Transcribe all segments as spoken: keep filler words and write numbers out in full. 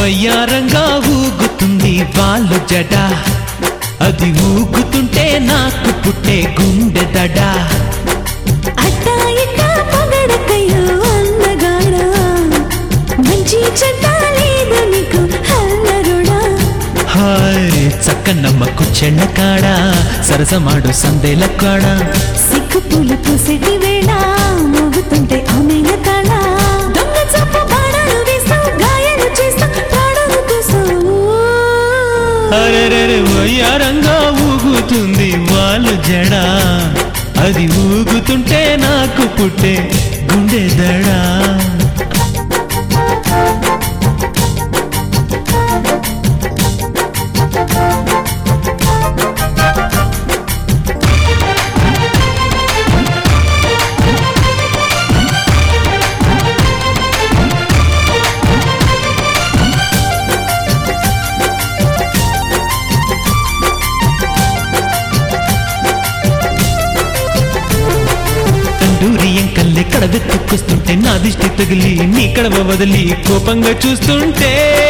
వయ్యారంగా ఊగుతుంది వాళ్ళు జడ, అది ఊగుతుంటే నాకు పుట్టే గుండె దడ. అట్టా ఇట్టా పొగడకయ్యో అందగాడా, మంచి చెడ్డ లేదు నీకు అల్లరుడా. హాయ్ చక్కనమ్మకు చెన్న కాడ, సరసమాడు సందేల కాడ. సిగ్గు పూలు పూసేటి వేళ మోగుతుంటే ఆమెల తాళ. దొంగ చూపు బాణాలు వేస్తావు, గాయాలు చేస్తావు, ప్రాణాలు తీస్తావు. అరెరెరె వయ్యారంగా ఊగుతుంది వాళ్ళు జడ, అది ఊగుతుంటే నాకు పుట్టే గుండె దడ. తండూరి ఎంకల్లే కడవెత్తుకొస్తుంటే నా దిష్టి తగిలి నీ కడవ వదిలి కోపంగా చూస్తుంటే,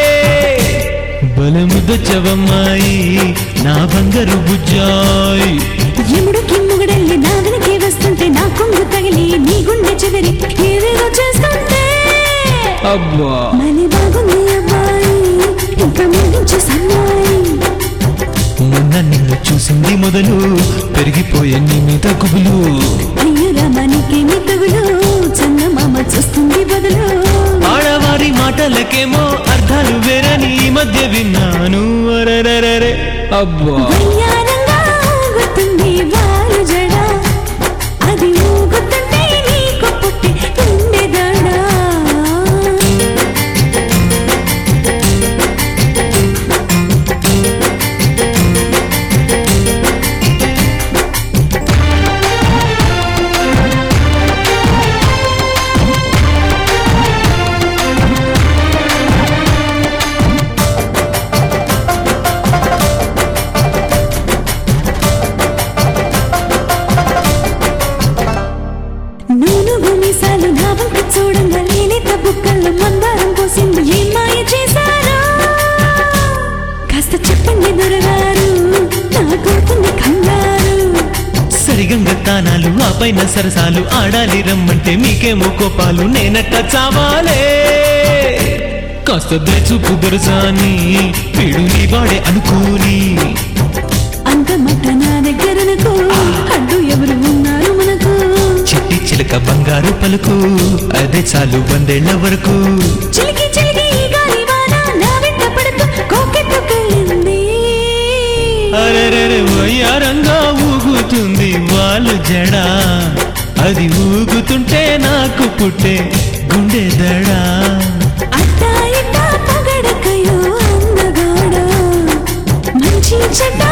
బలముదొచ్చవమ్మాయి నా బంగారు బుజ్జాయి. ఎముడు కిమ్ముగడల్లి నా వెనకే వస్తుంటే నా కొంగు తగిలి నీ గుండె చెదిరి ఏదేదో చేస్తుంటే, అబ్బా మళ్ళీ బాగుంది అబ్బాయి ఇంకా ముగించే సన్నాయి. మొన్న నిన్ను చూసింది మొదలు పెరిగిపోయే నీ మీద గుబులు. అయ్యో రామానికేమి తగులు, చందమామ చూస్తుంది బదులు. ఆడవారి మాటలకేమో అర్థాలు వేరని ఈ మధ్య విన్నాను. అరెరెరెరె అబ్బా వయ్యారంగా ఊగుతుంది వాళ్ళు జడ, అది ఊగుతుంటే నీకు పుట్టి గుండె దడ. నూనె మీసాలు నా వంక చూడంగా నేనేత బుక్కల్లో మందారం పోసింది ఏం మాయ చేశారా? కాస్త చెప్పండి దొరగారు, నా కొడుకుని కంగారు. సరిగంగ తానాలు ఆ పైన సరసాలు ఆడాలి రమ్మంటే మీకేమో కోపాలు, నేనట్ట చావాలే. కాస్త దయచూపు దొరసాని పీడు నీ వాడే అనుకోని. అంత మట్ట నా దగ్గరనకు అడ్డు ఎవరు ఉన్నారు మనకు? చిట్టి చిలక బంగారు పలుకు, అదే చాలు వందేళ్ల వరకు. చిలికి చిలికి ఈ గాలి వాన నా వెంట పడుతూ కోకెత్తుకెళ్ళింది. అరెరెరె వయ్యారంగా ఊగుతుంది వాళ్ళు జడ, అది ఊగుతుంటే నాకు పుట్టే గుండె దడ. అట్టా ఇట్టా పొగడకయ్యో అందగాడా, మంచి చెడ్డ